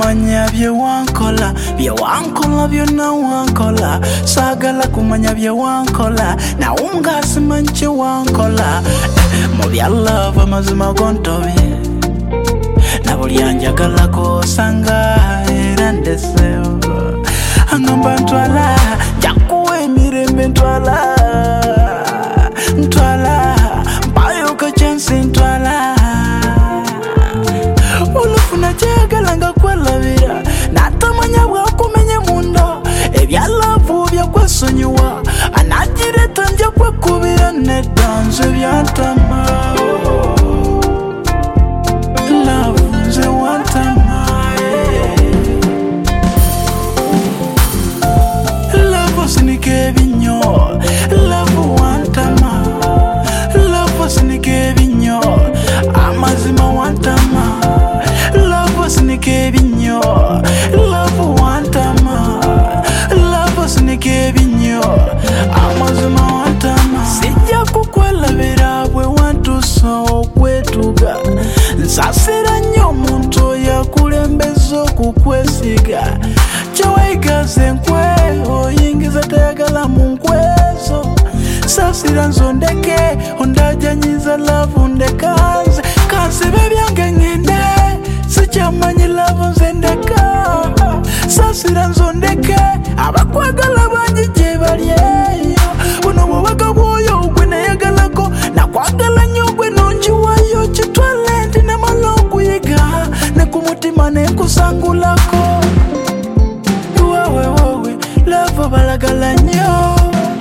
manya bye wankola byonna wankola sagala kumanya bye wankola na ungasimanche wankola mu bya love amazima gontobye na buli anjagalako sanga era ndeseo angamba ntwala njakuwa emirembe ntwala mpayo ka chance ntwala ulufuna kyagala nga kwelabira natamanya bwakumenye munda ebyalavu byakwesonyiwa anagireta nja kwekubira nedanze byantama love nze wantama love sinike ebinyo love wantama love sinike ebinyo amazima wantama love sinike ebinyo love wantama love sinike ebinyo amazima wantama sijja kukwelabira bwe wantusa okwetuga nsasira nnyo omuntu yakulembeza okukwesiga kyeweegaze nkwe oyingiza tayagala mu nkwezo sasira nzondeke ondajanyiza lavu ndekanze kansibe byange ngende sikyamanyi lavu nze ndeka sasira nzondeke abakwagala bangi gye balyeyo buno bwobaka bwoyo ogwe nayagalako nakwagala nnyo ogwe nonjiwayo kitwale ndi namala okuyiga ne ku mutima nenkusangulako wowe lavo balagala nnyo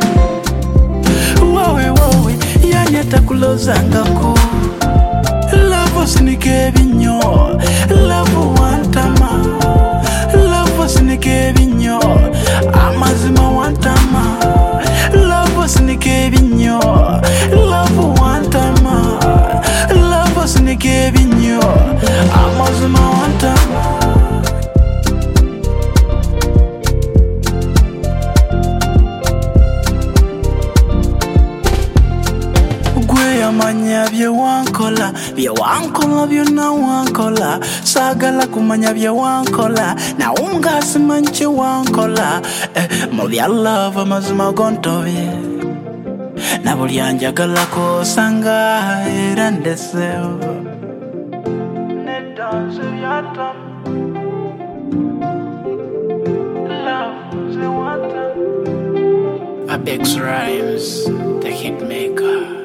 wowe yanyata kulozangako lavo sinike ebinyo lavo wantama lavo sinike ebinyo amazima wantama lavo sinike ebinyo lavo wantama lavo sinike ebinyo amazima wantama manya bye wankola byonna wankola sagala kumanya bye wankola na ungasimanche wankola mu bya love amazima gontobye na buli anjagalako sanga era ndeseo nedanze byatam love ze watam Abex Rhymes the hit maker.